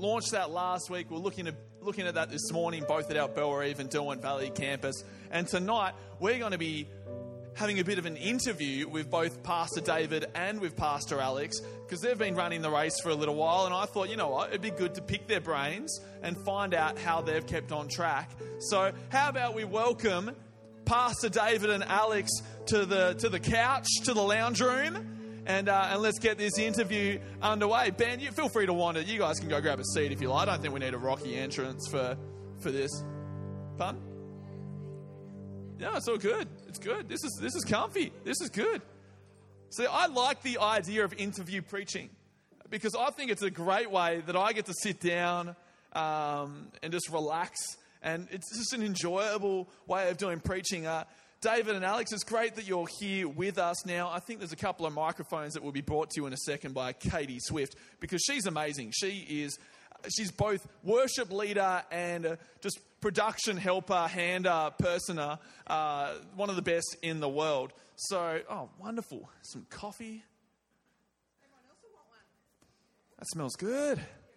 launched that last week. We're looking at that this morning, both at our Belrive and Derwent Valley campus. And tonight, we're going to be having a bit of an interview with both Pastor David and with Pastor Alex, because they've been running the race for a little while, and I thought, you know what, it'd be good to pick their brains and find out how they've kept on track. So how about we welcome Pastor David and Alex to the couch, to the lounge room, and let's get this interview underway. Ben, you feel free to wander. You guys can go grab a seat if you like. I don't think we need a rocky entrance for this. Fun? Yeah, it's all good. It's good. This is comfy. This is good. See, I like the idea of interview preaching because I think it's a great way that I get to sit down and just relax, and it's just an enjoyable way of doing preaching. David and Alex, it's great that you're here with us now. I think there's a couple of microphones that will be brought to you in a second by Katie Swift, because she's amazing. She's both worship leader and just production helper, hander, personer, one of the best in the world. So, oh, wonderful. Some coffee. Everyone else will want one. That smells good.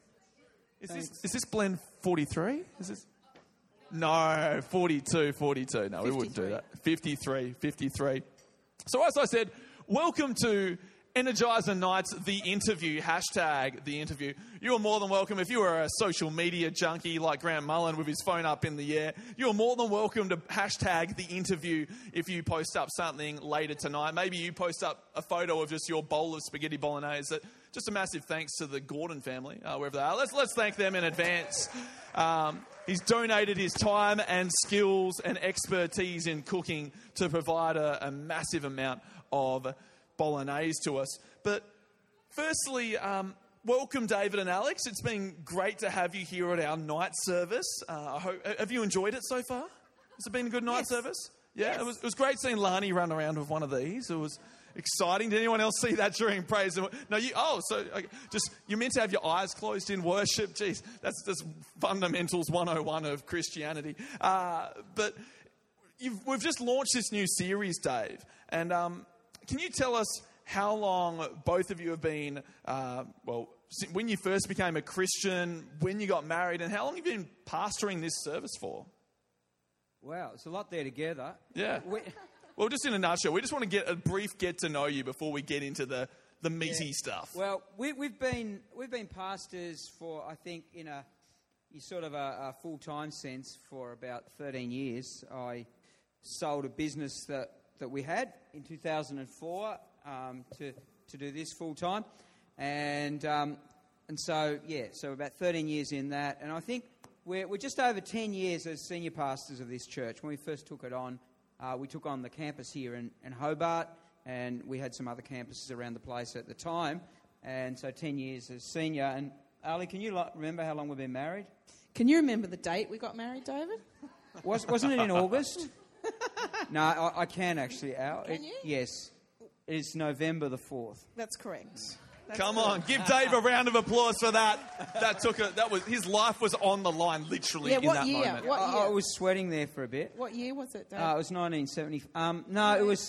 Is this blend 43? Is this? No, 42. No, 53. We wouldn't do that. 53. So as I said, welcome to Energizer Nights, the interview, hashtag the interview. You are more than welcome. If you are a social media junkie like Grant Mullen with his phone up in the air, you are more than welcome to hashtag the interview if you post up something later tonight. Maybe you post up a photo of just your bowl of spaghetti bolognese. Just a massive thanks to the Gordon family, wherever they are. Let's thank them in advance. He's donated his time and skills and expertise in cooking to provide a massive amount of bolognese to us. But firstly, welcome David and Alex. It's been great to have you here at our night service. Have you enjoyed it so far? Has it been a good night service? Yeah, yes. It was great seeing Lani run around with one of these. It was exciting. Did anyone else see that during praise? No, you're meant to have your eyes closed in worship. Jeez, that's fundamentals 101 of Christianity. But we've just launched this new series, Dave, and can you tell us how long both of you have been, when you first became a Christian, when you got married, and how long have you been pastoring this service for? Wow, it's a lot there together. Yeah. Well, just in a nutshell, we just want to get a brief get to know you before we get into the meaty stuff. Well, we've been pastors for, I think, in a sort of a full-time sense for about 13 years. I sold a business that we had in 2004 to do this full-time. And so about 13 years in that. And I think we're just over 10 years as senior pastors of this church. When we first took it on, we took on the campus here in Hobart, and we had some other campuses around the place at the time. And so 10 years as senior. And Ali, can you remember how long we've been married? Can you remember the date we got married, David? Wasn't it in August? No, I can actually, Al. Can you? Yes. It's November the 4th. That's correct. Come on, give Dave a round of applause for that. His life was on the line, literally, in that moment. What year? I was sweating there for a bit. What year was it, Dave? It was 1970. No, it was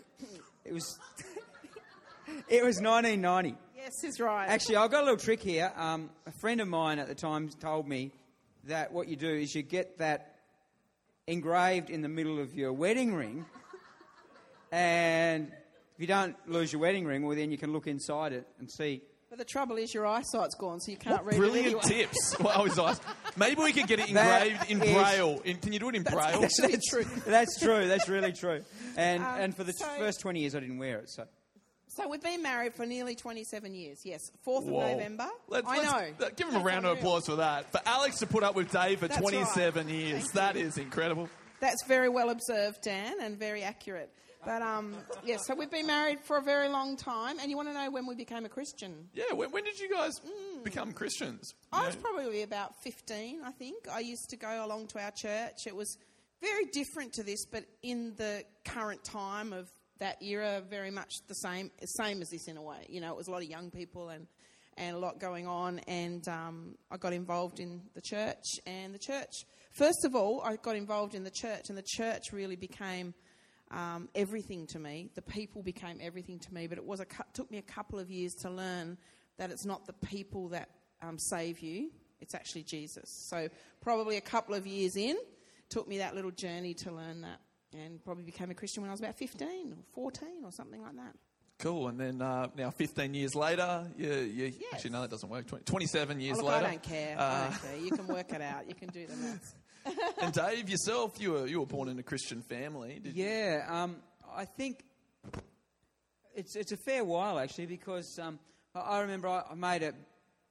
it was 1990. Yes, he's right. Actually, I've got a little trick here. A friend of mine at the time told me that what you do is you get that engraved in the middle of your wedding ring, and if you don't lose your wedding ring, well, then you can look inside it and see. But the trouble is your eyesight's gone, so you can't read brilliant it anyway. Tips. Well, maybe we could get it engraved in Braille. Can you do it in Braille? That's true. That's true. That's really true. And for the first 20 years, I didn't wear it. So we've been married for nearly 27 years. Yes, 4th of November. I know. Give him a round of applause for that. For Alex to put up with Dave for 27 years, that is incredible. That's very well observed, Dan, and very accurate. But, so we've been married for a very long time. And you want to know when we became a Christian? Yeah, when did you guys become Christians? I was probably about 15, I think. I used to go along to our church. It was very different to this, but in the current time of that era, very much the same as this in a way. You know, it was a lot of young people and a lot going on. And I got involved in the church. And the church, first of all, I got involved in the church. And the church really became everything to me. The people became everything to me, but took me a couple of years to learn that it's not the people that save you, It's actually Jesus. So probably a couple of years in, took me that little journey to learn that, and probably became a Christian when I was about 15 or 14 or something like that. Cool. And then now 15 years later, Yes. Actually, no, that doesn't work. 27 years Look, later. I don't care. I don't care. You can work it out. You can do the maths. And Dave, yourself, you were born in a Christian family. I think it's a fair while actually, because I remember I made a,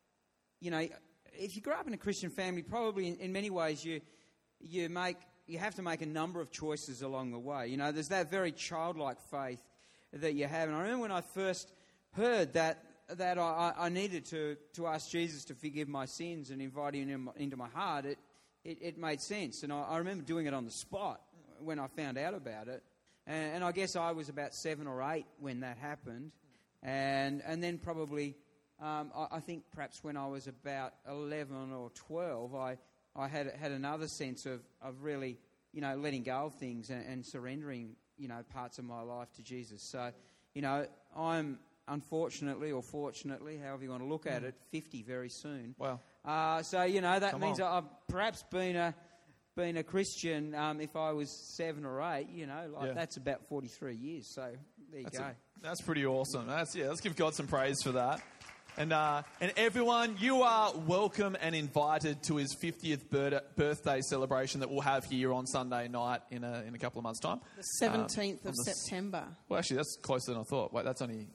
if you grow up in a Christian family, probably in many ways you have to make a number of choices along the way. There's that very childlike faith that you have. And I remember when I first heard that I needed to ask Jesus to forgive my sins and invite him into my heart, it made sense. And I remember doing it on the spot when I found out about it. And I guess I was about 7 or 8 when that happened. And then probably, I think perhaps when I was about 11 or 12, I had another sense of really, letting go of things and surrendering, parts of my life to Jesus. So, I'm unfortunately or fortunately, however you want to look at it, 50 very soon. Wow. That means I've perhaps been a Christian if I was 7 or 8, that's about 43 years. So there you go. That's pretty awesome. Let's give God some praise for that. And everyone, you are welcome and invited to his 50th birthday celebration that we'll have here on Sunday night in a couple of months' time. The 17th of September. Well, actually, that's closer than I thought. Wait, that's only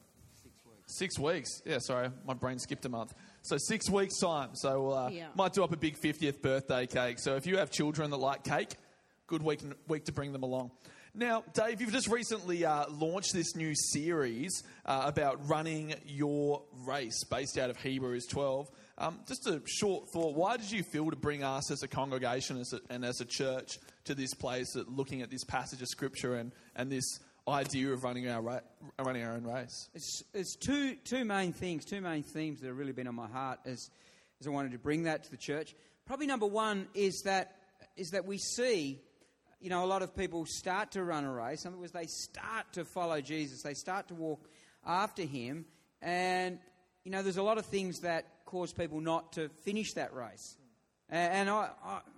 6 weeks. Yeah, sorry, my brain skipped a month. So 6 weeks' time. So we'll, might do up a big 50th birthday cake. So if you have children that like cake, good week to bring them along. Now, Dave, you've just recently launched this new series about running your race based out of Hebrews 12. Just a short thought, why did you feel to bring us as a congregation and as a church to this place, looking at this passage of Scripture and this idea of running our own race? It's two main things, two main themes that have really been on my heart as I wanted to bring that to the church. Probably number one is that we see, a lot of people start to run a race. In other words, they start to follow Jesus. They start to walk after him. And, there's a lot of things that cause people not to finish that race. And I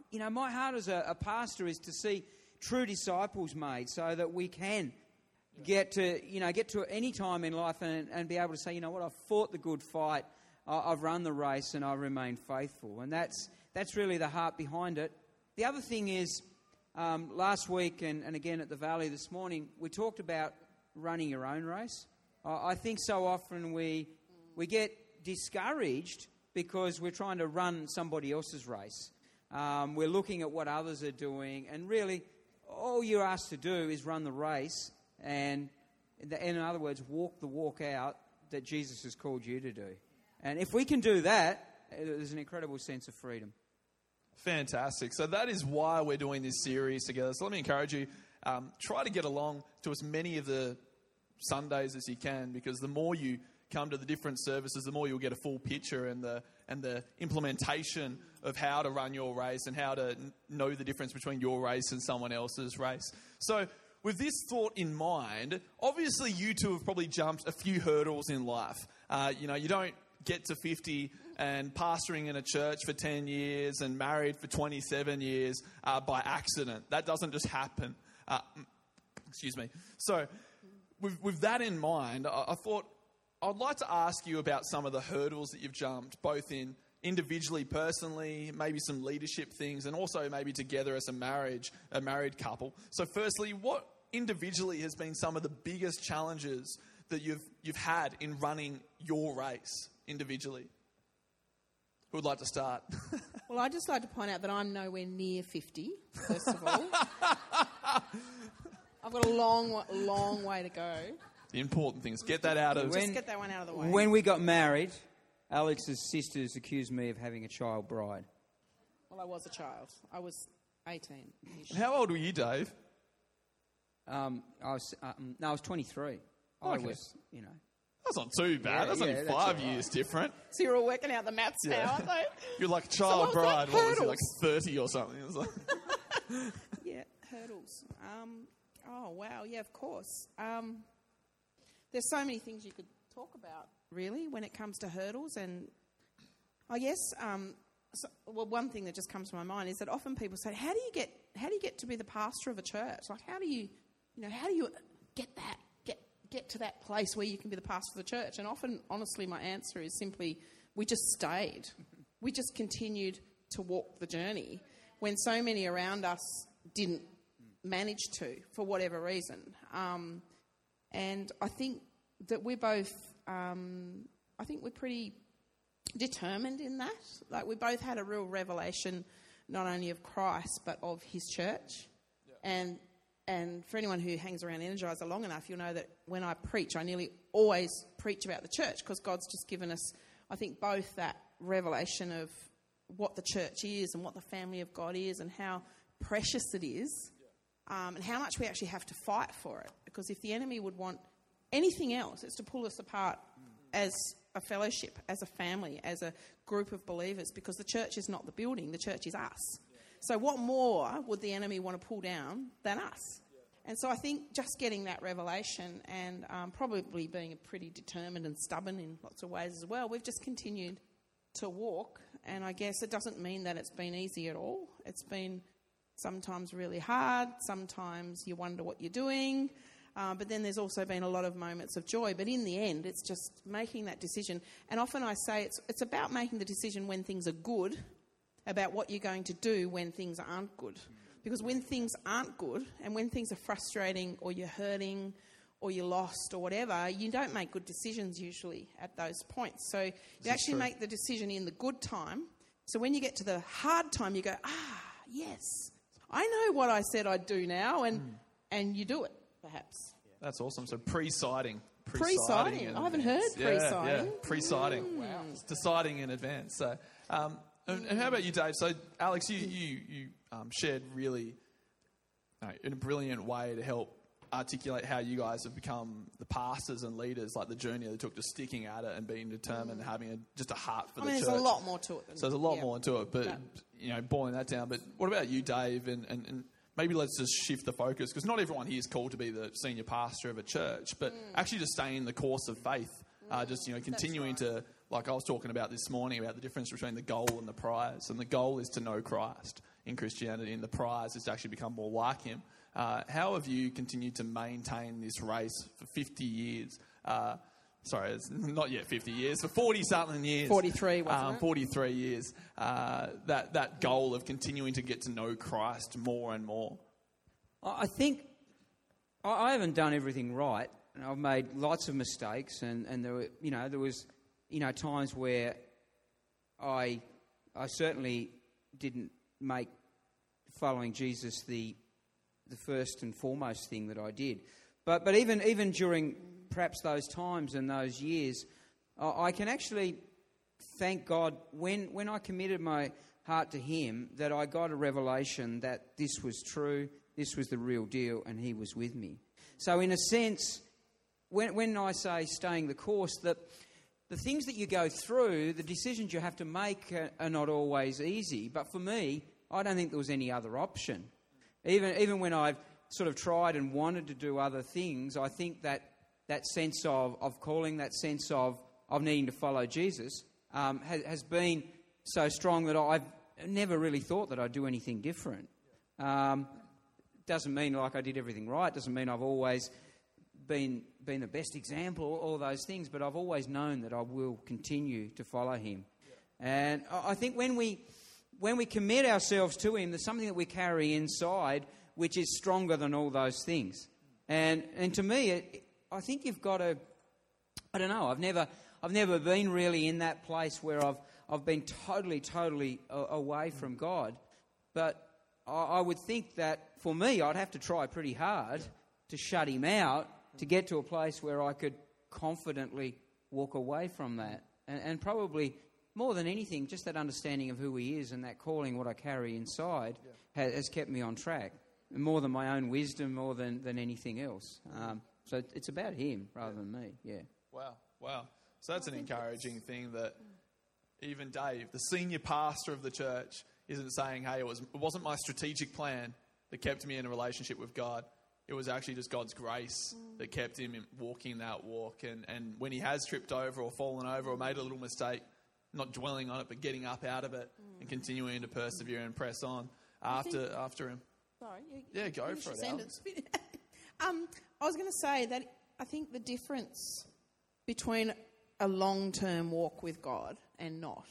my heart as a pastor is to see true disciples made so that we can get to any time in life and be able to say, I've fought the good fight. I've run the race and I remain faithful. And that's really the heart behind it. The other thing is, last week and again at the Valley this morning, we talked about running your own race. I think so often we get discouraged because we're trying to run somebody else's race. We're looking at what others are doing, and really all you're asked to do is run the race and, in other words, walk the walk out that Jesus has called you to do. And if we can do that, there's an incredible sense of freedom. Fantastic. So that is why we're doing this series together. So let me encourage you, try to get along to as many of the Sundays as you can, because the more you come to the different services, the more you'll get a full picture and the implementation of how to run your race and how to know the difference between your race and someone else's race. So with this thought in mind, obviously you two have probably jumped a few hurdles in life. You don't get to 50 and pastoring in a church for 10 years and married for 27 years by accident. That doesn't just happen. Excuse me. So with that in mind, I thought I'd like to ask you about some of the hurdles that you've jumped, both in individually, personally, maybe some leadership things, and also maybe together as a married couple. So firstly, what individually has been some of the biggest challenges that you've had in running your race individually? Who would like to start? Well, I'd just like to point out that I'm nowhere near 50, first of all. I've got a long way to go. The important things. Get that out of... Just get that one out of the way. When we got married, Alex's sisters accused me of having a child bride. Well, I was a child. I was 18-ish. How old were you, Dave? I was 23. I was, That's not too bad. That's only 5 years different. So you're all working out the maths now, aren't they? You're like a child bride. What was he, like 30 or something? It was like... Yeah, hurdles. Oh, wow. Yeah, of course. There's so many things you could talk about, really, when it comes to hurdles. And I guess one thing that just comes to my mind is that often people say, how do you get to be the pastor of a church? Like, how do you get to that place where you can be the pastor of the church? And often, honestly, my answer is simply, we just stayed. We just continued to walk the journey when so many around us didn't manage to, for whatever reason. And I think that we're both, I think we're pretty determined in that. Like, we both had a real revelation, not only of Christ, but of his church. Yeah. And for anyone who hangs around Energizer long enough, you'll know that when I preach, I nearly always preach about the church, because God's just given us, I think, both that revelation of what the church is and what the family of God is and how precious it is, and how much we actually have to fight for it. Because if the enemy would want anything else, it's to pull us apart as a fellowship, as a family, as a group of believers, because the church is not the building, the church is us. So what more would the enemy want to pull down than us? And so I think just getting that revelation and probably being pretty determined and stubborn in lots of ways as well, we've just continued to walk. And I guess it doesn't mean that it's been easy at all. It's been sometimes really hard. Sometimes you wonder what you're doing. But then there's also been a lot of moments of joy. But in the end, it's just making that decision. And often I say it's about making the decision when things are good, about what you're going to do when things aren't good. Because when things aren't good and when things are frustrating or you're hurting or you're lost or whatever, you don't make good decisions usually at those points. So you actually make the decision in the good time. So when you get to the hard time, you go, yes, I know what I said I'd do now, and you do it, perhaps. That's awesome. So pre-sighting. Pre-sighting. I haven't heard pre-sighting. Yeah, pre-sighting. Wow. It's deciding in advance. So, and how about you, Dave? So, Alex, you shared really in a brilliant way to help articulate how you guys have become the pastors and leaders, like the journey that took to sticking at it and being determined and having just a heart for the church. There's a lot more to it. So there's a lot more into it, but boiling that down. But what about you, Dave? And maybe let's just shift the focus, because not everyone here is called to be the senior pastor of a church, but actually just stay in the course of faith. Continuing to, like I was talking about this morning, about the difference between the goal and the prize. And the goal is to know Christ in Christianity, and the prize is to actually become more like him. How have you continued to maintain this race for 50 years? Sorry, it's not yet 50 years, for 40-something years. 43, wasn't it? 43 years. That goal of continuing to get to know Christ more and more. I think I haven't done everything right. I've made lots of mistakes, and there was times where I certainly didn't make following Jesus the first and foremost thing that I did. But even during perhaps those times and those years, I can actually thank God when I committed my heart to him, that I got a revelation that this was true, this was the real deal, and he was with me. So in a sense, when I say staying the course, that the things that you go through, the decisions you have to make are not always easy. But for me, I don't think there was any other option. Even when I've sort of tried and wanted to do other things, I think that sense of calling, that sense of needing to follow Jesus has been so strong that I've never really thought that I'd do anything different. Doesn't mean like I did everything right. Doesn't mean I've always been the best example, all those things, but I've always known that I will continue to follow him. Yeah. And I think when we commit ourselves to him, there's something that we carry inside which is stronger than all those things. And to me, I think you've got to, I don't know, I've never been really in that place where I've been totally away from God. But I would think that for me, I'd have to try pretty hard to shut him out, to get to a place where I could confidently walk away from that. And probably more than anything, just that understanding of who he is and that calling, what I carry inside, has kept me on track. More than my own wisdom, more than anything else. So it's about him rather than me, yeah. Wow. So that's an encouraging thing, that even Dave, the senior pastor of the church, isn't saying, hey, it wasn't my strategic plan that kept me in a relationship with God. It was actually just God's grace that kept him walking that walk. And when he has tripped over or fallen over or made a little mistake, not dwelling on it, but getting up out of it and continuing to persevere and press on after him. Sorry. Go for it, Al. I was going to say that I think the difference between a long-term walk with God and not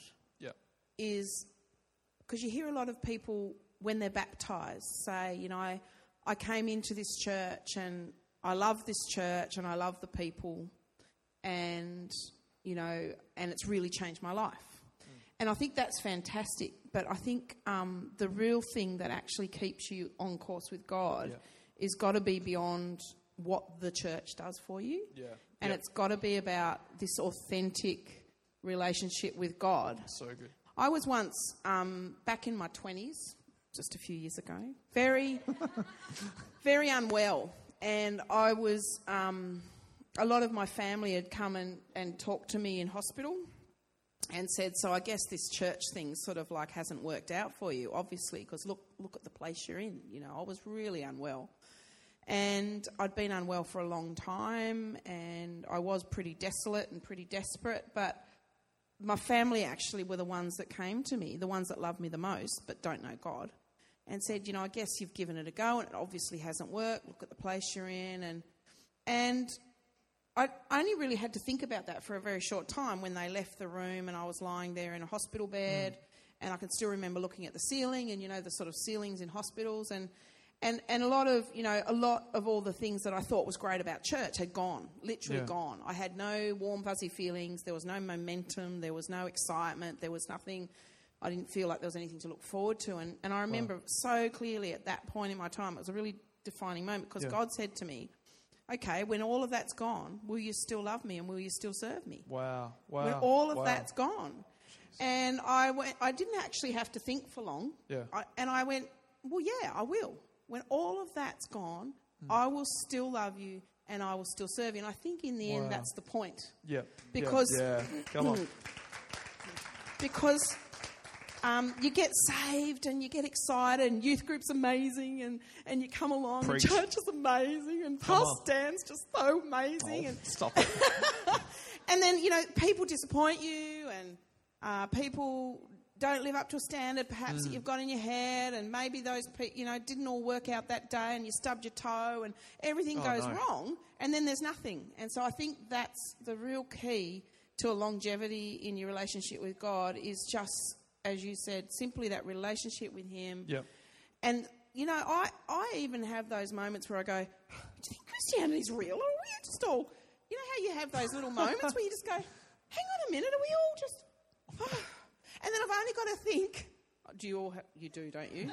is because you hear a lot of people when they're baptised say, I came into this church and I love this church and I love the people and, and it's really changed my life. And I think that's fantastic. But I think the real thing that actually keeps you on course with God is got to be beyond what the church does for you. Yeah. And it's got to be about this authentic relationship with God. So good. I was once, back in my 20s, just a few years ago, very, very unwell. And I was, a lot of my family had come and talked to me in hospital and said, so I guess this church thing sort of like hasn't worked out for you, obviously, because look at the place you're in. I was really unwell. And I'd been unwell for a long time and I was pretty desolate and pretty desperate, but my family actually were the ones that came to me, the ones that love me the most but don't know God, and said, I guess you've given it a go and it obviously hasn't worked. Look at the place you're in. And I only really had to think about that for a very short time when they left the room and I was lying there in a hospital bed and I can still remember looking at the ceiling and, the sort of ceilings in hospitals and a lot of all the things that I thought was great about church had gone, literally gone. I had no warm, fuzzy feelings. There was no momentum. There was no excitement. There was nothing. I didn't feel like there was anything to look forward to. And I remember so clearly at that point in my time, it was a really defining moment because God said to me, okay, when all of that's gone, will you still love me and will you still serve me? Wow. When all of that's gone. And I didn't actually have to think for long. Yeah. I went, well, yeah, I will. When all of that's gone, I will still love you and I will still serve you. And I think in the end, that's the point. Yeah. Because, come on. Because you get saved and you get excited and youth group's amazing and you come along Preach. and church is amazing and Pastor Dan's just so amazing. And Stop it. and then, people disappoint you and people don't live up to a standard perhaps that you've got in your head and maybe those didn't all work out that day and you stubbed your toe and everything goes wrong and then there's nothing. And so I think that's the real key to a longevity in your relationship with God is just, as you said, simply that relationship with Him. Yep. And, I even have those moments where I go, do you think Christianity's real or are we just all, how you have those little moments where you just go, hang on a minute, are we all just... And then I've only got to think, you do, don't you?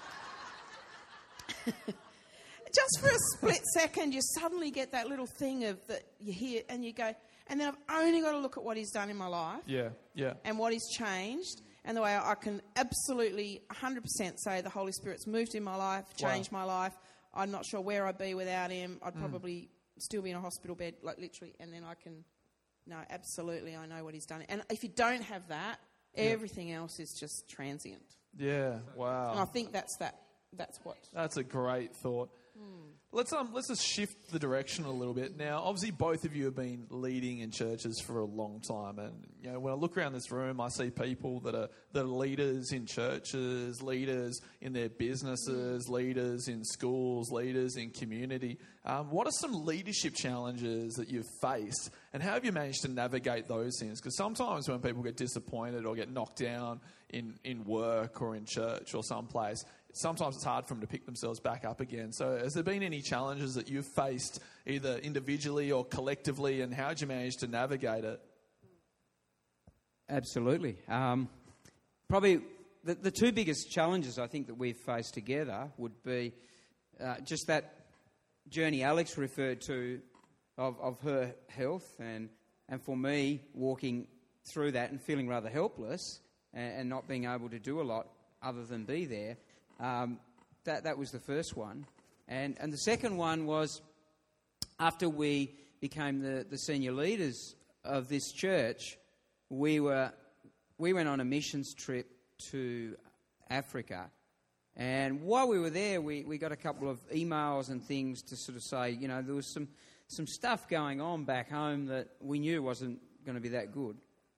Just for a split second, you suddenly get that little thing of that you hear and you go, and then I've only got to look at what He's done in my life. Yeah. And what He's changed. And the way I can absolutely 100% say the Holy Spirit's moved in my life, changed my life. I'm not sure where I'd be without Him. I'd probably still be in a hospital bed, like literally. And then absolutely, I know what He's done. And if you don't have that, everything else is just transient. Yeah, wow. And I think that's what... That's a great thought. Let's just shift the direction a little bit. Now, obviously, both of you have been leading in churches for a long time, and when I look around this room, I see people that are leaders in churches, leaders in their businesses, leaders in schools, leaders in community. What are some leadership challenges that you've faced, and how have you managed to navigate those things? Because sometimes when people get disappointed or get knocked down in work or in church or someplace, sometimes it's hard for them to pick themselves back up again. So has there been any challenges that you've faced either individually or collectively, and how did you manage to navigate it? Absolutely. Probably the two biggest challenges I think that we've faced together would be just that journey Alex referred to of her health and for me walking through that and feeling rather helpless and not being able to do a lot other than be there. That was the first one. And the second one was after we became the senior leaders of this church, we went on a missions trip to Africa. And while we were there, we got a couple of emails and things to sort of say, there was some stuff going on back home that we knew wasn't going to be that good.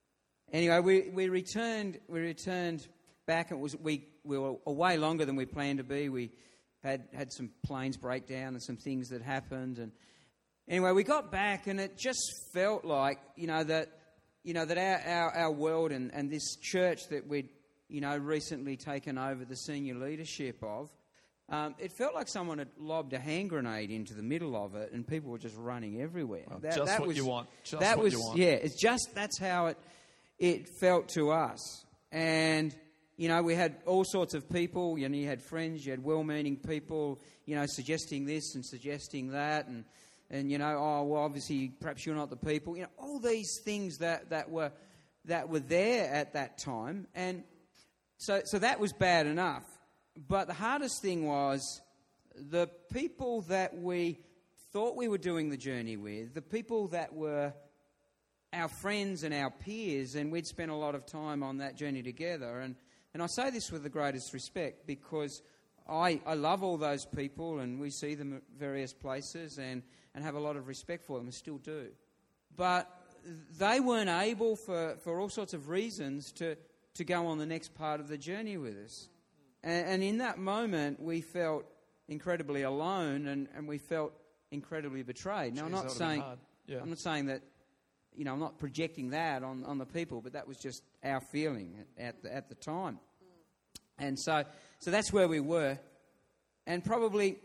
Anyway, we returned back. It was we were away longer than we planned to be. We had some planes break down and some things that happened. And anyway, we got back, and it just felt like that our world and this church that we'd recently taken over the senior leadership of. It felt like someone had lobbed a hand grenade into the middle of it, and people were just running everywhere. Well, that what you want. You want. Yeah, it's just that's how it felt to us. And we had all sorts of people. You had friends, you had well-meaning people, suggesting this and suggesting that, and obviously perhaps you're not the people. All these things that were there at that time, and so that was bad enough. But the hardest thing was the people that we thought we were doing the journey with, the people that were our friends and our peers, and we'd spent a lot of time on that journey together. And I say this with the greatest respect because I love all those people, and we see them at various places and have a lot of respect for them and still do. But they weren't able, for all sorts of reasons, to go on the next part of the journey with us. And in that moment, we felt incredibly alone, and we felt incredibly betrayed. Now, I'm not saying that, I'm not projecting that on the people, but that was just our feeling at the time. And so that's where we were. And probably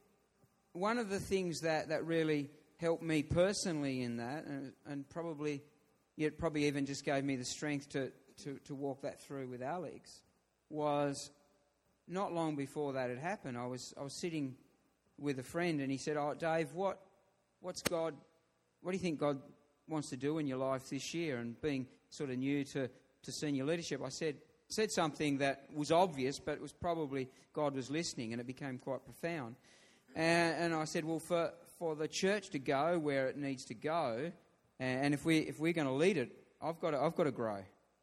one of the things that really helped me personally in that, and probably even just gave me the strength to walk that through with Alex, was not long before that had happened. I was sitting with a friend, and he said, "Oh, Dave, what's God? What do you think God wants to do in your life this year?" And being sort of new to senior leadership, I said something that was obvious, but it was probably God was listening, and it became quite profound. And I said, "Well, for the church to go where it needs to go, and if we're going to lead it, I've got to grow."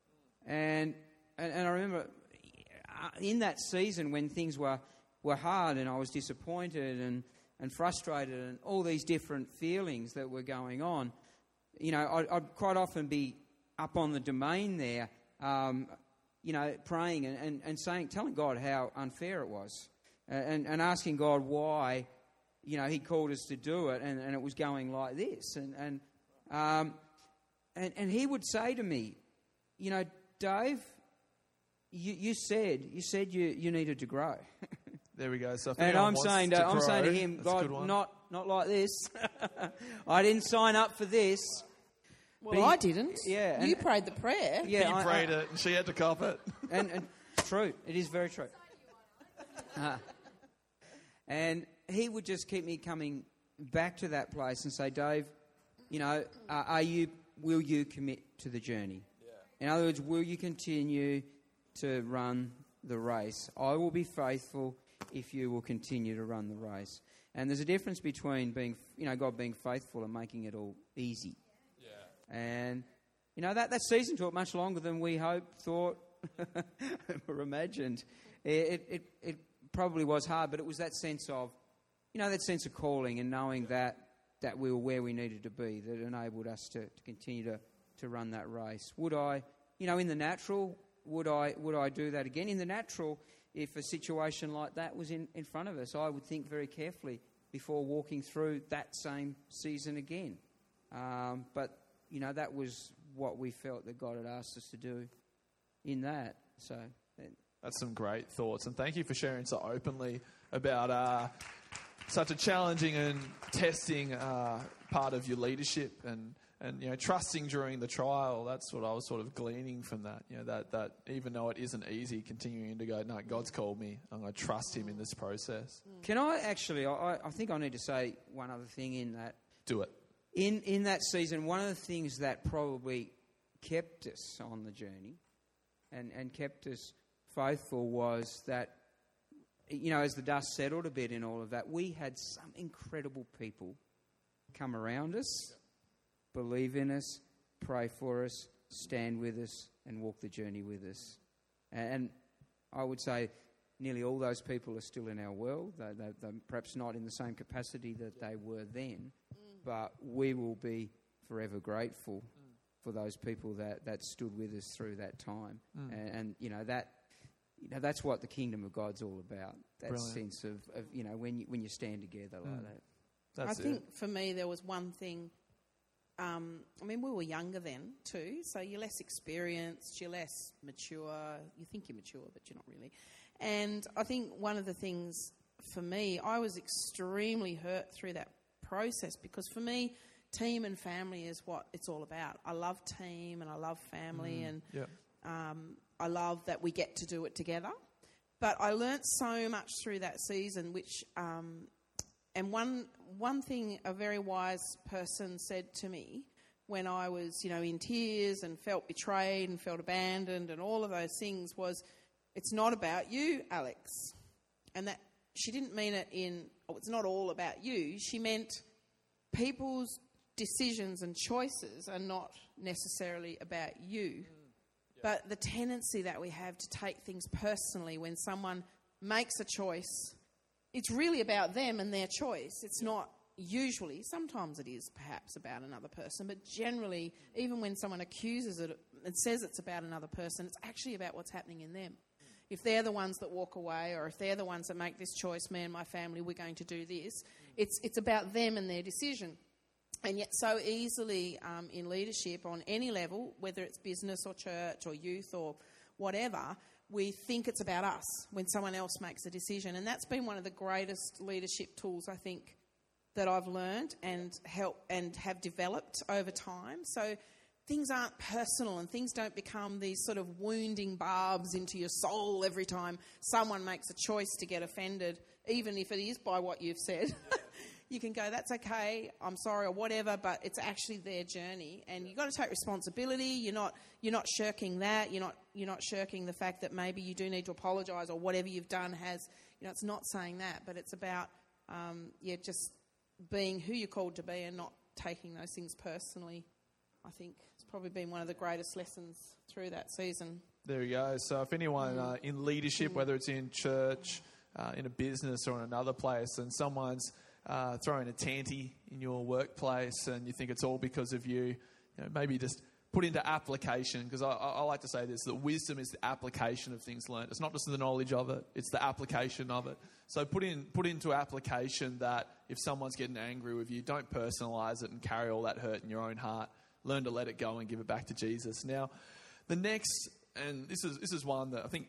And I remember in that season when things were hard, and I was disappointed and frustrated, and all these different feelings that were going on, I'd quite often be up on the domain there, praying and telling God how unfair it was, and asking God why, He called us to do it, and it was going like this, and He would say to me, "Dave, you said you needed to grow." There we go. So and I'm saying to him, "God, not like this. I didn't sign up for this." Well, I didn't. Yeah, you prayed the prayer. Yeah, he prayed it, and she had to cop it. And true, it is very true. And he would just keep me coming back to that place and say, "Dave, will you commit to the journey? Yeah. In other words, will you continue to run the race? I will be faithful if you will continue to run the race." And there's a difference between God being faithful and making it all easy. Yeah. And that season took much longer than we hoped, thought, or imagined. It probably was hard, but it was that sense of calling and knowing that we were where we needed to be that enabled us to continue to run that race. Would I, in the natural, would I do that again? In the natural, if a situation like that was in front of us, I would think very carefully before walking through that same season again. But, that was what we felt that God had asked us to do in that. So that's some great thoughts. And thank you for sharing so openly about such a challenging and testing part of your leadership and trusting during the trial. That's what I was sort of gleaning from that. That even though it isn't easy, continuing to go, no, God's called me. I'm going to trust Him in this process. Can I actually? I think I need to say one other thing in that. Do it. In that season, one of the things that probably kept us on the journey and kept us faithful was that, as the dust settled a bit in all of that, we had some incredible people come around us, believe in us, pray for us, stand with us, and walk the journey with us. And I would say nearly all those people are still in our world. They're perhaps not in the same capacity that they were then, but we will be forever grateful for those people that stood with us through that time. And that's what the kingdom of God's all about. That Brilliant. sense of when you stand together like that. I think for me there was one thing. We were younger then too, so you're less experienced, you're less mature. You think you're mature, but you're not really. And I think one of the things for me, I was extremely hurt through that process, because for me, team and family is what it's all about. I love team and I love family, and I love that we get to do it together. But I learnt so much through that season, which and one thing a very wise person said to me when I was, in tears and felt betrayed and felt abandoned and all of those things was, it's not about you, Alex. And that she didn't mean it it's not all about you. She meant people's decisions and choices are not necessarily about you. But the tendency that we have to take things personally when someone makes a choice, it's really about them and their choice. It's not usually, sometimes it is perhaps about another person, but generally, even when someone accuses it and says it's about another person, it's actually about what's happening in them. If they're the ones that walk away, or if they're the ones that make this choice, me and my family, we're going to do this, it's about them and their decision. And yet so easily in leadership on any level, whether it's business or church or youth or whatever, we think it's about us when someone else makes a decision. And that's been one of the greatest leadership tools, I think, that I've learned and have developed over time. So things aren't personal and things don't become these sort of wounding barbs into your soul every time someone makes a choice to get offended, even if it is by what you've said. You can go, that's okay, I'm sorry, or whatever, but it's actually their journey, and you've got to take responsibility. You're not shirking that. You're not shirking the fact that maybe you do need to apologise, or whatever you've done has. It's not saying that, but it's about just being who you're called to be and not taking those things personally. I think it's probably been one of the greatest lessons through that season. There you go. So if anyone in leadership, whether it's in church, in a business, or in another place, and someone's throwing a tanty in your workplace and you think it's all because of you, maybe just put into application, because I like to say this, that wisdom is the application of things learned. It's not just the knowledge of it, it's the application of it. So put into application that if someone's getting angry with you, don't personalise it and carry all that hurt in your own heart. Learn to let it go and give it back to Jesus. Now, the next, and this is one that I think,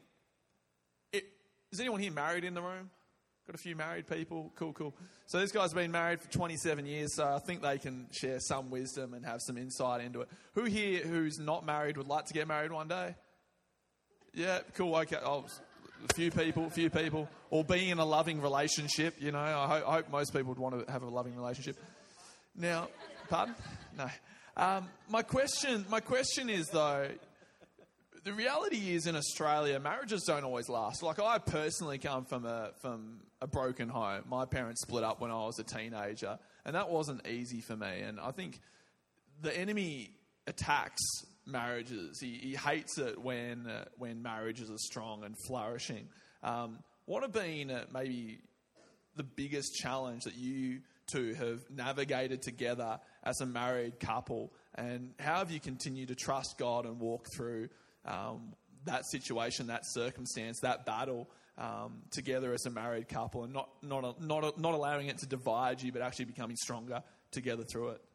is anyone here married in the room? Got a few married people? Cool. So this guy's been married for 27 years, so I think they can share some wisdom and have some insight into it. Who here who's not married would like to get married one day? Yeah, cool, okay. Oh, a few people. Or being in a loving relationship, I hope most people would want to have a loving relationship. Now, pardon? No. My question is, though, the reality is in Australia, marriages don't always last. Like, I personally come from a broken home. My parents split up when I was a teenager, and that wasn't easy for me. And I think the enemy attacks marriages. He hates it when marriages are strong and flourishing. What have been maybe the biggest challenge that you two have navigated together as a married couple, and how have you continued to trust God and walk through that situation, that circumstance, that battle together as a married couple, and not allowing it to divide you, but actually becoming stronger together through it?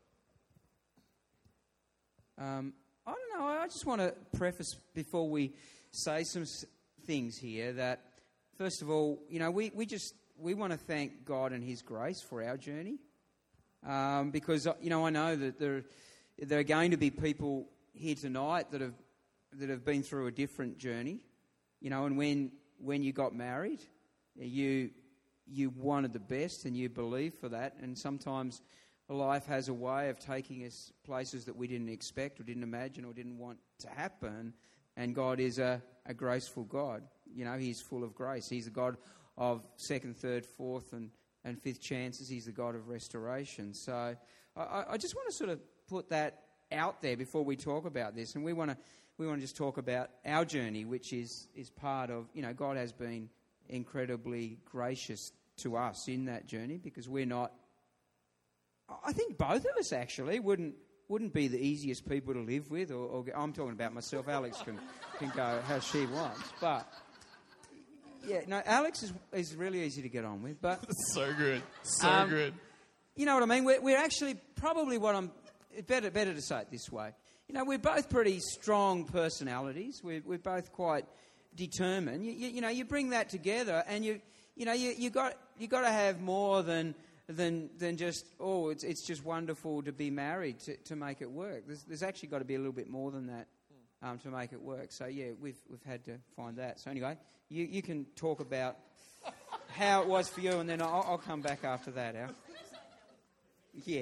I don't know. I just want to preface before we say some things here that, first of all, we want to thank God and His grace for our journey, because I know that there are going to be people here tonight that have been through a different journey, and when you got married, you wanted the best and you believed for that, and sometimes life has a way of taking us places that we didn't expect or didn't imagine or didn't want to happen, and God is a graceful God. He's full of grace. He's the God of second, third, fourth and fifth chances. He's the God of restoration. So I just want to sort of put that out there before we talk about this, and we want to just talk about our journey, which is part of, God has been incredibly gracious to us in that journey, because we're not, I think both of us actually wouldn't wouldn't be the easiest people to live with. Or I'm talking about myself. Alex can go how she wants. But, yeah, no, Alex is really easy to get on with. But So good. So good. you know what I mean? We're actually probably better to say it this way. You know, we're both pretty strong personalities. We're both quite determined. You know, you bring that together, and you got to have more than just it's just wonderful to be married to make it work. There's actually got to be a little bit more than that to make it work. So yeah, we've had to find that. So anyway, you can talk about how it was for you, and then I'll come back after that, Al. Yeah.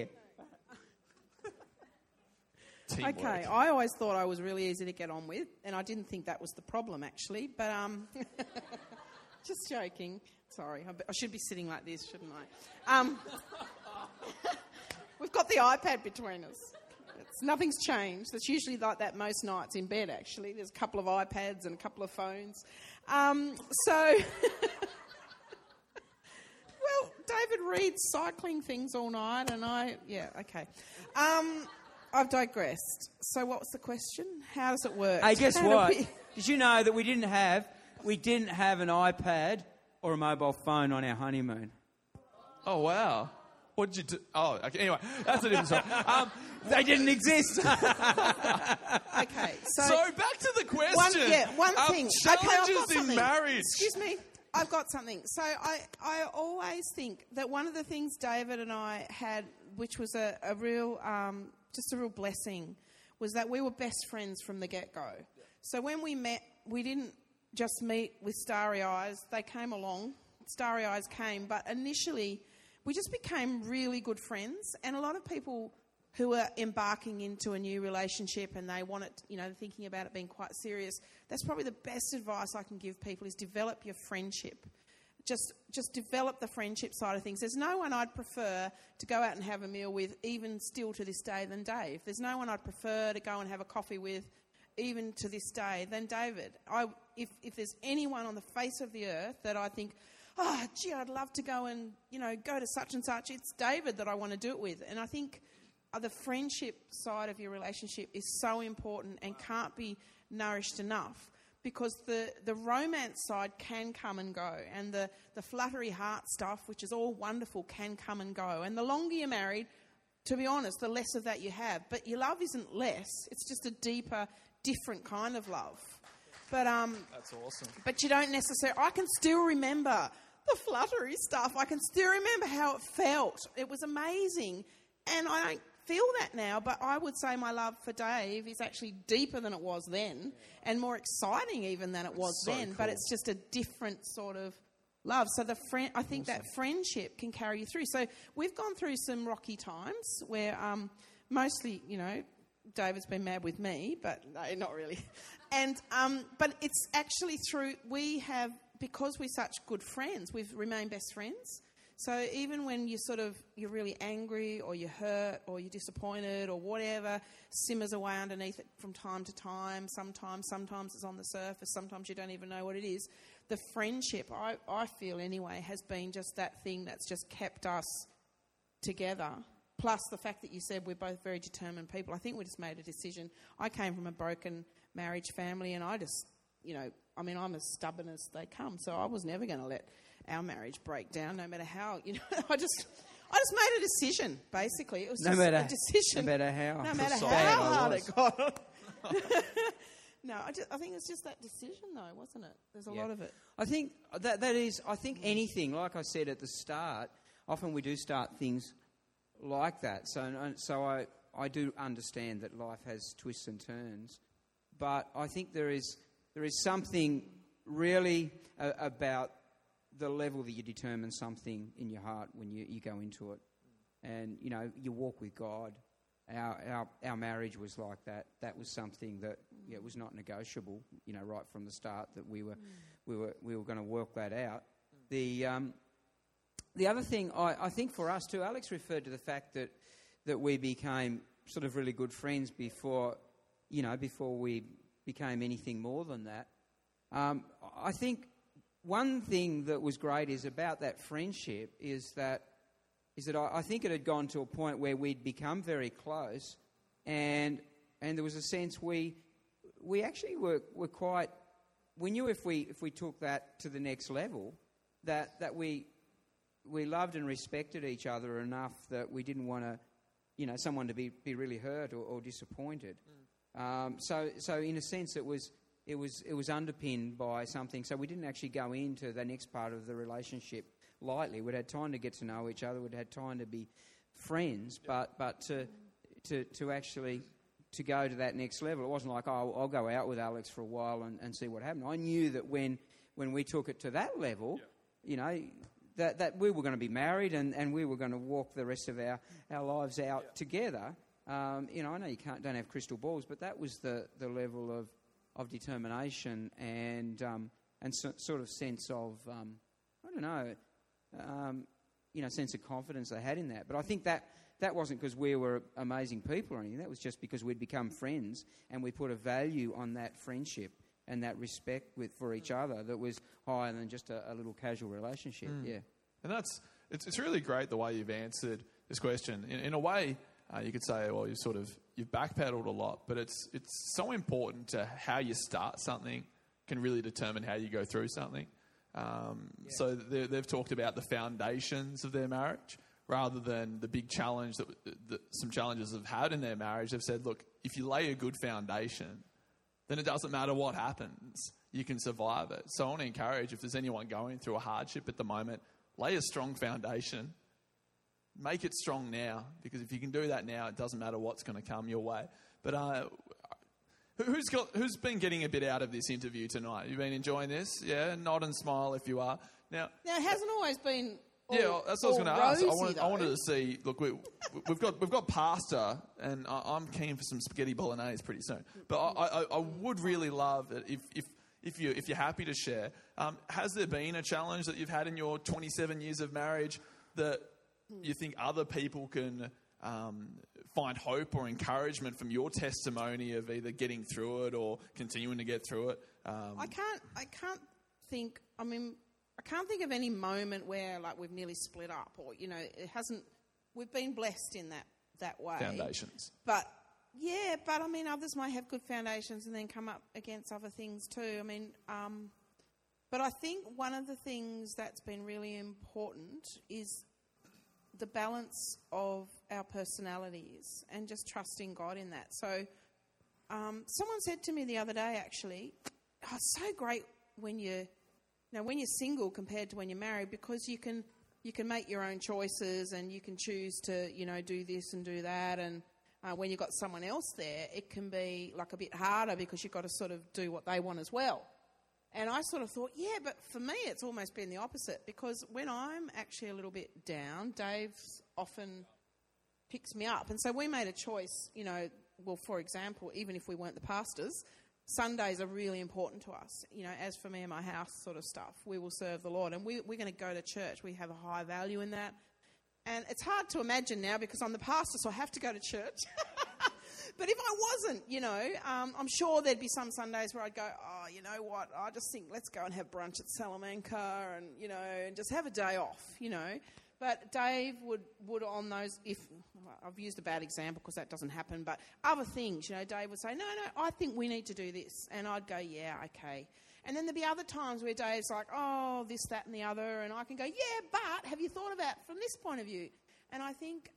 Teamwork. Okay, I always thought I was really easy to get on with, and I didn't think that was the problem, actually. But just joking. Sorry, I should be sitting like this, shouldn't I? We've got the iPad between us. Nothing's changed. It's usually like that most nights in bed, actually. There's a couple of iPads and a couple of phones. Well, David reads cycling things all night, and okay. I've digressed. So what was the question? How does it work? Hey, guess what? Did you know that we didn't have an iPad or a mobile phone on our honeymoon? Oh, wow. What did you do? Oh, okay. Anyway, that's a different story. They didn't exist. Okay, So back to the question. One thing. Challenges in marriage. Excuse me. I've got something. So I always think that one of the things David and I had, which was a real blessing, was that we were best friends from the get-go. Yeah. So when we met, we didn't just meet with starry eyes. They came along. Starry eyes came. But initially, we just became really good friends. And a lot of people who are embarking into a new relationship and they want it, thinking about it being quite serious, that's probably the best advice I can give people is develop your friendship. Just develop the friendship side of things. There's no one I'd prefer to go out and have a meal with, even still to this day, than Dave. There's no one I'd prefer to go and have a coffee with, even to this day, than David. If there's anyone on the face of the earth that I think, I'd love to go and, go to such and such, it's David that I want to do it with. And I think the friendship side of your relationship is so important and can't be nourished enough. Because the romance side can come and go, and the fluttery heart stuff, which is all wonderful, can come and go. And the longer you're married, to be honest, the less of that you have. But your love isn't less; it's just a deeper, different kind of love. But that's awesome. But you don't necessarily. I can still remember the fluttery stuff. I can still remember how it felt. It was amazing, and I don't feel that now, but I would say my love for Dave is actually deeper than it was then and more exciting even than it was then, but it's just a different sort of love. So I think that friendship can carry you through. So we've gone through some rocky times where mostly, David's been mad with me, but no, not really. And but it's actually because we're such good friends, we've remained best friends. So even when you're really angry or you're hurt or you're disappointed or whatever simmers away underneath it from time to time, sometimes it's on the surface, sometimes you don't even know what it is. The friendship, I feel anyway, has been just that thing that's just kept us together. Plus the fact that you said we're both very determined people. I think we just made a decision. I came from a broken marriage family and I just, I'm as stubborn as they come. So I was never going to let our marriage break down, no matter how, I just made a decision, basically. It was a decision. No matter how. No matter how hard it got. No, I think it's just that decision, though, wasn't it? There's a lot of it. I think anything, like I said at the start, often we do start things like that. So I do understand that life has twists and turns. But I think there is something really about the level that you determine something in your heart when you go into it. And, you walk with God. Our marriage was like that. That was something that was not negotiable, right from the start, that we were going to work that out. The other thing, I think for us too, Alex referred to the fact that we became sort of really good friends before we became anything more than that. I think one thing that was great is about that friendship is that I think it had gone to a point where we'd become very close, and there was a sense we actually were quite. We knew if we took that to the next level, that we loved and respected each other enough that we didn't want to, someone to be really hurt or disappointed. So in a sense, it was underpinned by something. So we didn't actually go into the next part of the relationship lightly. We'd had time to get to know each other. We'd had time to be friends, but to actually to go to that next level, it wasn't like, oh, I'll go out with Alex for a while and see what happened. I knew that when we took it to that level, that we were going to be married and we were going to walk the rest of our lives out together. I know you don't have crystal balls, but that was the level of determination and sort of sense of sense of confidence they had in that. But I think that wasn't because we were amazing people or anything. That was just because we'd become friends and we put a value on that friendship and that respect for each other that was higher than just a little casual relationship. Yeah, and it's really great the way you've answered this question. In a way, you could say, well, you've backpedaled a lot, but it's so important to how you start something can really determine how you go through something. So they've talked about the foundations of their marriage rather than the big challenge that some challenges have had in their marriage. They've said, look, if you lay a good foundation, then it doesn't matter what happens. You can survive it. So I want to encourage, if there's anyone going through a hardship at the moment, lay a strong foundation. Make it strong now, because if you can do that now, it doesn't matter what's going to come your way. But who's been getting a bit out of this interview tonight? You've been enjoying this? Yeah, nod and smile if you are. Now it hasn't always been. That's what I was going to ask. Rosy, I wanted to see. Look, we've got pasta, and I'm keen for some spaghetti bolognese pretty soon. But I would really love it if you're happy to share. Has there been a challenge that you've had in your 27 years of marriage that you think other people can find hope or encouragement from your testimony of either getting through it or continuing to get through it? I can't think. I can't think of any moment where we've nearly split up or it hasn't. We've been blessed in that way. Foundations. But others might have good foundations and then come up against other things too. But I think one of the things that's been really important is the balance of our personalities and just trusting God in that. So someone said to me the other day, actually, it's so great when you're single compared to when you're married, because you can make your own choices and you can choose to, do this and do that. And when you've got someone else there, it can be a bit harder because you've got to sort of do what they want as well. And I sort of thought, but for me, it's almost been the opposite, because when I'm actually a little bit down, Dave often picks me up. And so we made a choice, for example, even if we weren't the pastors, Sundays are really important to us. As for me and my house sort of stuff, we will serve the Lord. And we're going to go to church. We have a high value in that. And it's hard to imagine now because I'm the pastor, so I have to go to church. But if I wasn't, I'm sure there'd be some Sundays where I'd go, oh, you know what, I just think let's go and have brunch at Salamanca and, and just have a day off, But Dave would on those, I've used a bad example because that doesn't happen, but other things, Dave would say, no, I think we need to do this. And I'd go, yeah, okay. And then there'd be other times where Dave's like, oh, this, that and the other. And I can go, yeah, but have you thought about it from this point of view? And I think,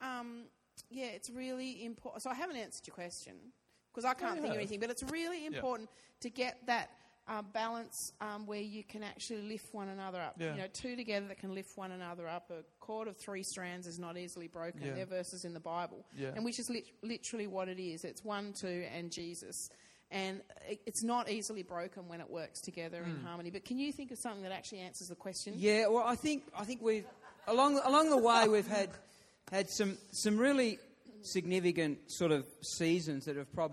it's really important. So I haven't answered your question because I can't think of anything, but it's really important to get that balance where you can actually lift one another up. Yeah. Two together that can lift one another up. A cord of 3 strands is not easily broken. Yeah. They're verses in the Bible. Yeah. And which is literally what it is. It's 1, 2 and Jesus. And it's not easily broken when it works together in harmony. But can you think of something that actually answers the question? Yeah, well, I think we've along the way we've had some really significant sort of seasons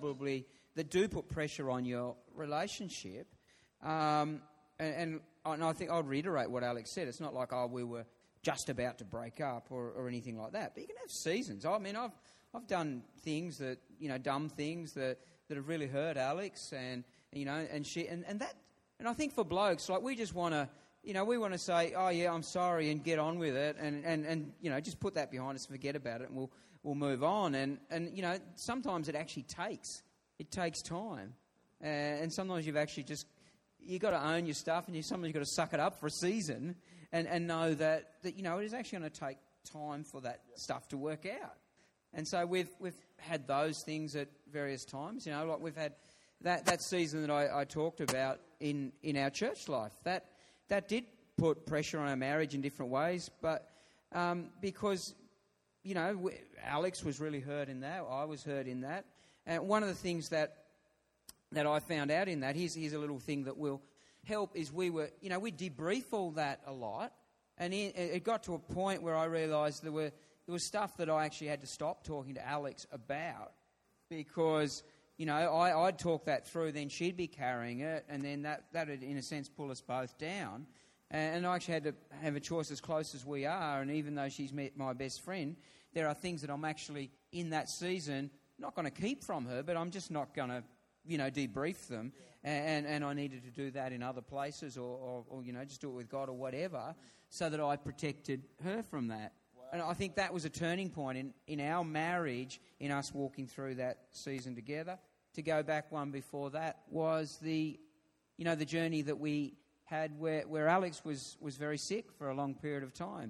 that do put pressure on your relationship. And I think I'll reiterate what Alex said. It's not like, we were just about to break up or anything like that. But you can have seasons. I've done things that, dumb things that have really hurt Alex and she and that. And I think for blokes, we just want to, we want to say, oh, yeah, I'm sorry, and get on with it, and just put that behind us, forget about it, and we'll move on. And sometimes it actually takes time. And sometimes you've got to own your stuff, and sometimes you've got to suck it up for a season and know that it is actually going to take time for that stuff to work out. And so we've had those things at various times. Like we've had that season that I talked about in our church life. That did put pressure on our marriage in different ways, but because, Alex was really hurt in that. I was hurt in that. And one of the things that I found out in that, here's a little thing that will help, is we debrief all that a lot, and it got to a point where I realised there was stuff that I actually had to stop talking to Alex about, because I'd talk that through, then she'd be carrying it, and then that would, in a sense, pull us both down. And I actually had to have a choice, as close as we are, and even though she's my best friend, there are things that I'm actually, in that season, not going to keep from her, but I'm just not going to, debrief them. And I needed to do that in other places or just do it with God or whatever, so that I protected her from that. Wow. And I think that was a turning point in our marriage, in us walking through that season together. To go back one before that was the journey that we had where Alex was very sick for a long period of time.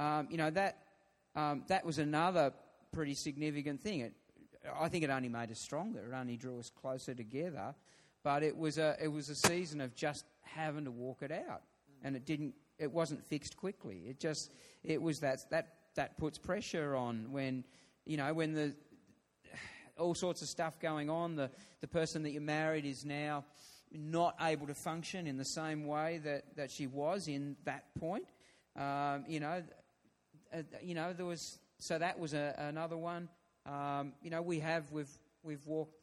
That was another pretty significant thing. I think it only made us stronger. It only drew us closer together. But it was a season of just having to walk it out, and it wasn't fixed quickly. It was that puts pressure on when the all sorts of stuff going on. The person that you married is now not able to function in the same way that she was in that point. There was, so that was another one. We've walked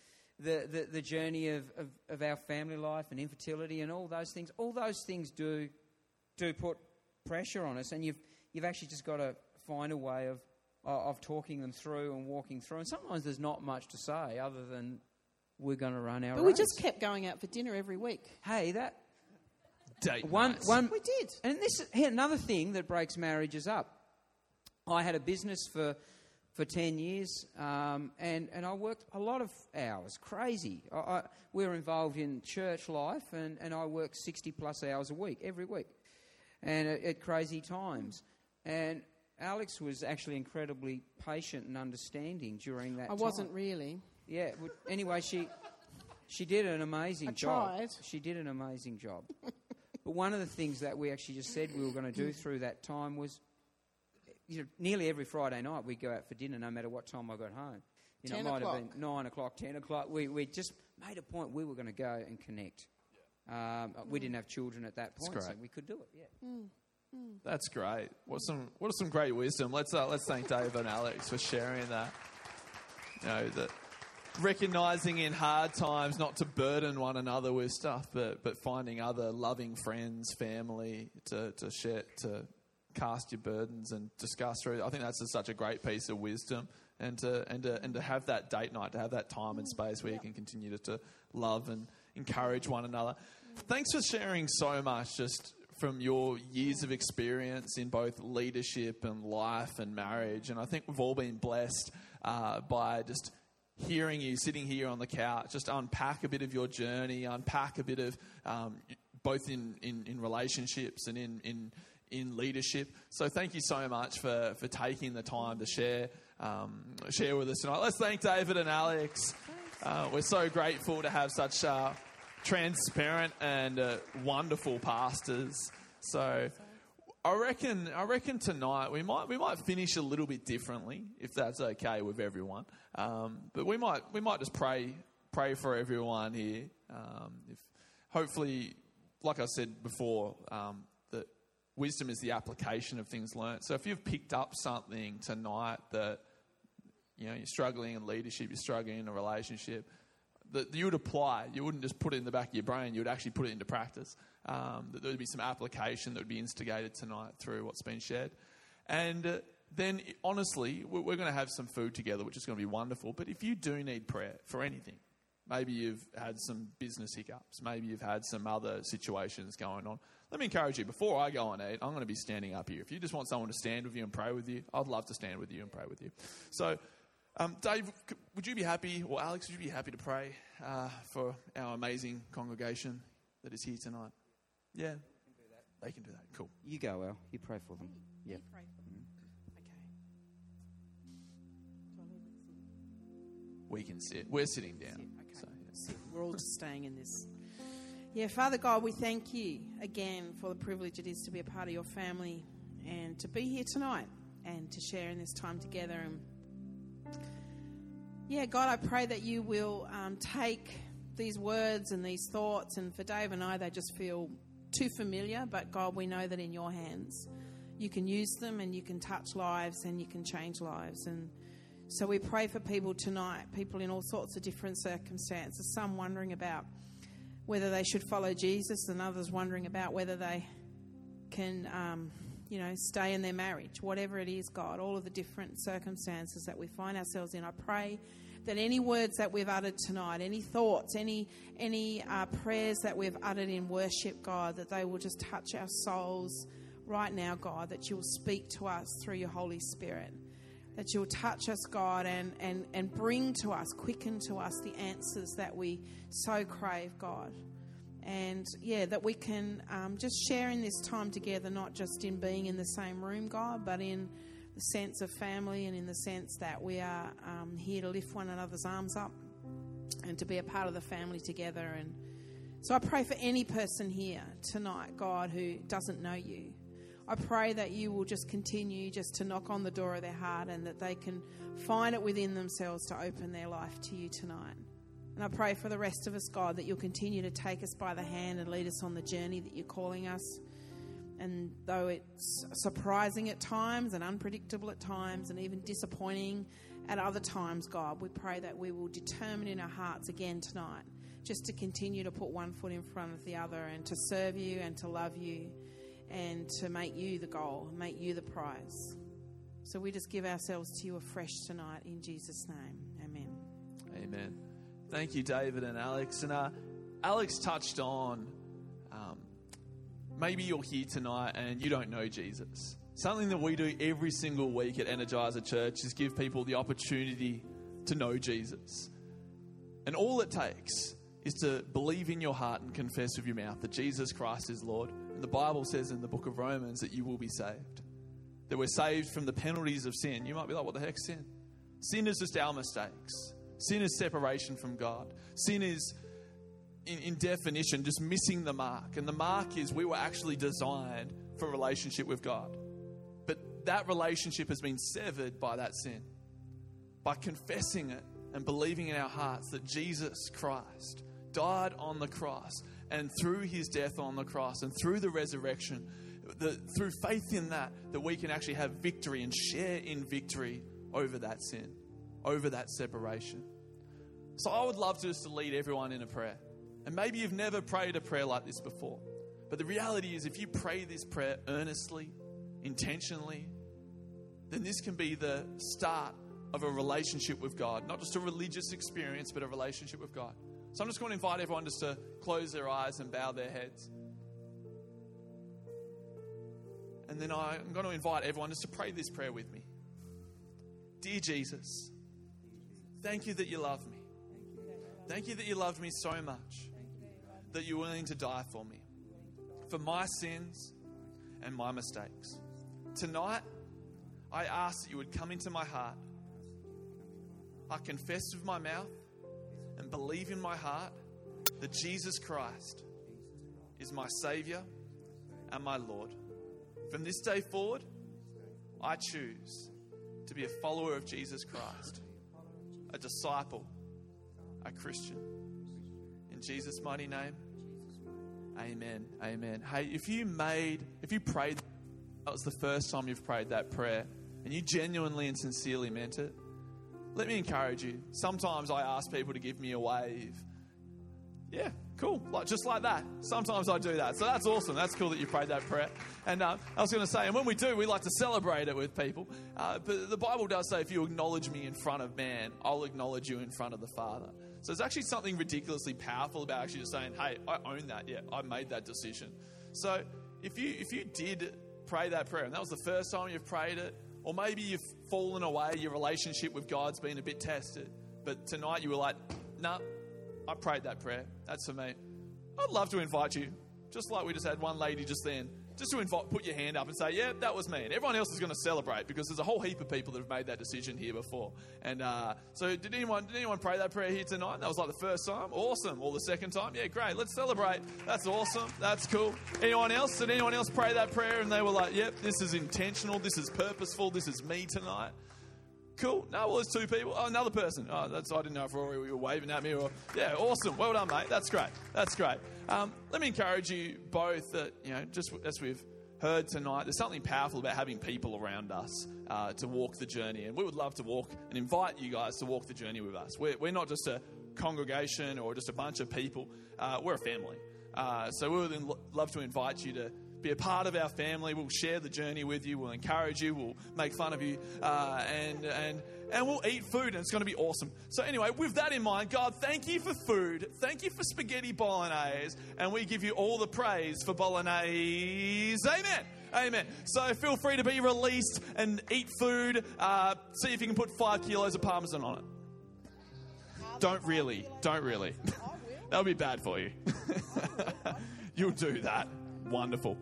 the journey of our family life and infertility and all those things. All those things do put pressure on us, and you've actually just got to find a way of talking them through and walking through. And sometimes there's not much to say other than we're going to run our race. We just kept going out for dinner every week. Hey, that date one we did. And another thing that breaks marriages up. I had a business for 10 years, and I worked a lot of hours, crazy. We were involved in church life, and I worked 60-plus hours a week, every week, and at crazy times. And Alex was actually incredibly patient and understanding during that time. I wasn't really. Yeah. Anyway, she did an amazing job. I tried. She did an amazing job. But one of the things that we actually just said we were going to do through that time was, nearly every Friday night we'd go out for dinner, no matter what time I got home. It might have been 9 o'clock, 10 o'clock. We just made a point we were going to go and connect. We didn't have children at that point, so we could do it. Yeah. That's great. What are some great wisdom. Let's thank Dave and Alex for sharing that. That recognising in hard times not to burden one another with stuff, but finding other loving friends, family to share, to cast your burdens and discuss through. I think that's such a great piece of wisdom, and to have that date night, to have that time and space where you can continue to love and encourage one another. Thanks for sharing so much, just from your years of experience in both leadership and life and marriage. And I think we've all been blessed by just hearing you sitting here on the couch, just unpack a bit of your journey, unpack a bit of both in relationships and in leadership. So thank you so much for taking the time to share with us tonight. Let's thank David and Alex. We're so grateful to have such transparent and wonderful pastors. So I reckon tonight we might finish a little bit differently, if that's okay with everyone. But we might just pray for everyone here. If hopefully, like I said before, that wisdom is the application of things learnt. So if you've picked up something tonight that you're struggling in leadership, you're struggling in a relationship, that you would apply. You wouldn't just put it in the back of your brain. You would actually put it into practice. That there would be some application that would be instigated tonight through what's been shared. And then, honestly, we're going to have some food together, which is going to be wonderful. But if you do need prayer for anything, Maybe you've had some business hiccups. Maybe you've had some other situations going on. Let me encourage you, before I go and eat, I'm going to be standing up here. If you just want someone to stand with you and pray with you, I'd love to stand with you and pray with you. So, Dave, would you be happy, or Alex, would you be happy to pray for our amazing congregation that is here tonight? Yeah? They can do that. Cool. You go, Al. You pray for them. Yeah. You pray for them. Okay. We can sit. We're sitting down. Okay. So, yeah. Sit. We're all just staying in this. Yeah, Father God, we thank you again for the privilege it is to be a part of your family and to be here tonight and to share in this time together. And yeah, God, I pray that you will take these words and these thoughts, and for Dave and I, they just feel too familiar, but God, we know that in your hands you can use them and you can touch lives and you can change lives. And so we pray for people tonight, people in all sorts of different circumstances, some wondering about whether they should follow Jesus, and others wondering about whether they can, stay in their marriage, whatever it is, God, all of the different circumstances that we find ourselves in. I pray that any words that we've uttered tonight, any thoughts, any prayers that we've uttered in worship, God, that they will just touch our souls right now, God, that you will speak to us through your Holy Spirit, that you will touch us, God, and bring to us, quicken to us the answers that we so crave, God. And, yeah, that we can just share in this time together, not just in being in the same room, God, but in the sense of family and in the sense that we are here to lift one another's arms up and to be a part of the family together. And so I pray for any person here tonight, God, who doesn't know you. I pray that you will just continue just to knock on the door of their heart and that they can find it within themselves to open their life to you tonight. And I pray for the rest of us, God, that you'll continue to take us by the hand and lead us on the journey that you're calling us. And though it's surprising at times and unpredictable at times and even disappointing at other times, God, we pray that we will determine in our hearts again tonight just to continue to put one foot in front of the other and to serve you and to love you and to make you the goal, make you the prize. So we just give ourselves to you afresh tonight in Jesus' name. Amen. Amen. Thank you, David and Alex. And Alex touched on maybe you're here tonight and you don't know Jesus. Something that we do every single week at Energizer Church is give people the opportunity to know Jesus. And all it takes is to believe in your heart and confess with your mouth that Jesus Christ is Lord. And the Bible says in the book of Romans that you will be saved. That we're saved from the penalties of sin. You might be like, what the heck's sin? Sin is just our mistakes. Sin is separation from God. Sin is, in definition, just missing the mark. And the mark is we were actually designed for a relationship with God. But that relationship has been severed by that sin. By confessing it and believing in our hearts that Jesus Christ died on the cross, and through his death on the cross and through the resurrection, through faith in that we can actually have victory and share in victory over that sin, over that separation. So I would love just to lead everyone in a prayer. And maybe you've never prayed a prayer like this before. But the reality is if you pray this prayer earnestly, intentionally, then this can be the start of a relationship with God. Not just a religious experience, but a relationship with God. So I'm just going to invite everyone just to close their eyes and bow their heads. And then I'm going to invite everyone just to pray this prayer with me. Dear Jesus, thank you that you love me. Thank you that you loved me so much that you're willing to die for me, for my sins and my mistakes. Tonight, I ask that you would come into my heart. I confess with my mouth and believe in my heart that Jesus Christ is my Saviour and my Lord. From this day forward, I choose to be a follower of Jesus Christ, a disciple, a Christian. In Jesus' mighty name, amen. Amen. Hey, if you prayed, that was the first time you've prayed that prayer, and you genuinely and sincerely meant it, let me encourage you. Sometimes I ask people to give me a wave. Yeah, cool. Just like that. Sometimes I do that. So that's awesome. That's cool that you prayed that prayer. And I was going to say, and when we do, we like to celebrate it with people. But the Bible does say, if you acknowledge me in front of man, I'll acknowledge you in front of the Father. So there's actually something ridiculously powerful about actually just saying, hey, I own that. Yeah, I made that decision. So if you did pray that prayer, and that was the first time you've prayed it, or maybe you've fallen away, your relationship with God's been a bit tested, but tonight you were like, nah, I prayed that prayer. That's for me. I'd love to invite you, just like we just had one lady just then, just to put your hand up and say, yeah, that was me. And everyone else is going to celebrate because there's a whole heap of people that have made that decision here before. And so did anyone pray that prayer here tonight? That was like the first time? Awesome. Or the second time? Yeah, great. Let's celebrate. That's awesome. That's cool. Anyone else? Did anyone else pray that prayer and they were like, yep, this is intentional. This is purposeful. This is me tonight. Cool. No, well, there's two people. Oh, another person. Oh, I didn't know if Rory you were waving at me or... Yeah, awesome. Well done, mate. That's great. That's great. Let me encourage you both that, just as we've heard tonight, there's something powerful about having people around us to walk the journey. And we would love to walk and invite you guys to walk the journey with us. We're not just a congregation or just a bunch of people. We're a family. So we would love to invite you to be a part of our family. We'll share the journey with you. We'll encourage you. We'll make fun of you. And we'll eat food, and it's going to be awesome. So anyway, with that in mind, God, thank you for food. Thank you for spaghetti bolognese. And we give you all the praise for bolognese. Amen. Amen. So feel free to be released and eat food. See if you can put 5 kilos of Parmesan on it. Don't really. That'll be bad for you. You'll do that. Wonderful.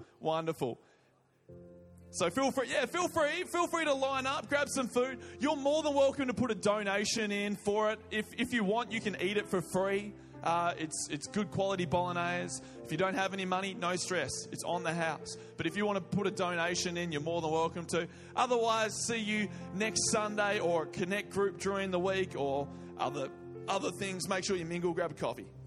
So feel free to line up, grab some food. You're more than welcome to put a donation in for it. If you want, you can eat it for free. It's good quality bolognese. If you don't have any money, no stress. It's on the house. But if you want to put a donation in, you're more than welcome to. Otherwise, see you next Sunday or a connect group during the week or other things. Make sure you mingle, grab a coffee.